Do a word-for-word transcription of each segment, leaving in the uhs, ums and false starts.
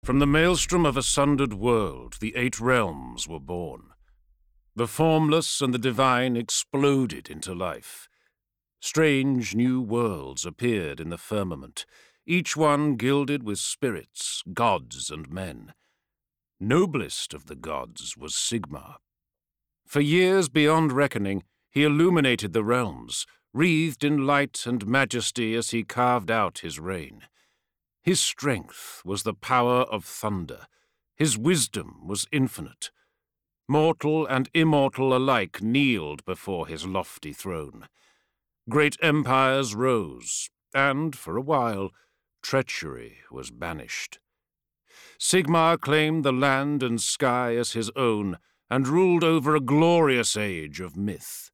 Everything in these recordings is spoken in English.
From the maelstrom of a sundered world, the eight realms were born. The formless and the divine exploded into life. Strange new worlds appeared in the firmament, each one gilded with spirits, gods and men. Noblest of the gods was Sigmar. For years beyond reckoning, he illuminated the realms, wreathed in light and majesty as he carved out his reign. His strength was the power of thunder. His wisdom was infinite. Mortal and immortal alike kneeled before his lofty throne. Great empires rose, and, for a while, treachery was banished. Sigmar claimed the land and sky as his own, and ruled over a glorious age of myth.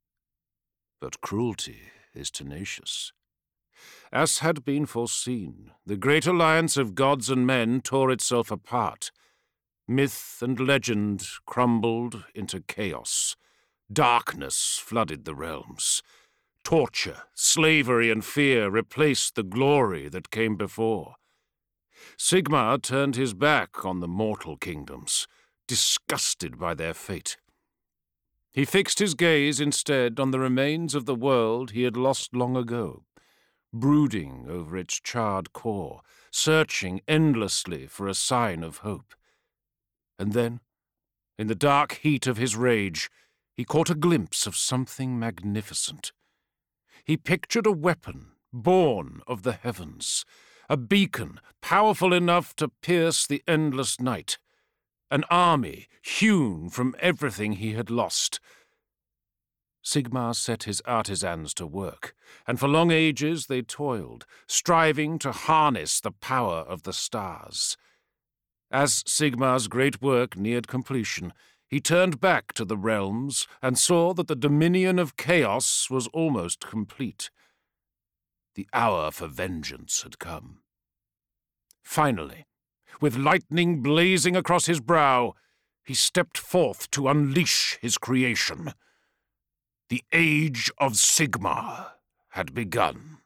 But cruelty is tenacious. As had been foreseen, the great alliance of gods and men tore itself apart. Myth and legend crumbled into chaos. Darkness flooded the realms. Torture, slavery, and fear replaced the glory that came before. Sigmar turned his back on the mortal kingdoms, disgusted by their fate. He fixed his gaze instead on the remains of the world he had lost long ago, brooding over its charred core, searching endlessly for a sign of hope. And then, in the dark heat of his rage, he caught a glimpse of something magnificent. He pictured a weapon born of the heavens, a beacon powerful enough to pierce the endless night, an army hewn from everything he had lost. Sigmar set his artisans to work, and for long ages they toiled, striving to harness the power of the stars. As Sigmar's great work neared completion, he turned back to the realms and saw that the dominion of chaos was almost complete. The hour for vengeance had come. Finally, with lightning blazing across his brow, he stepped forth to unleash his creation. The Age of Sigmar had begun.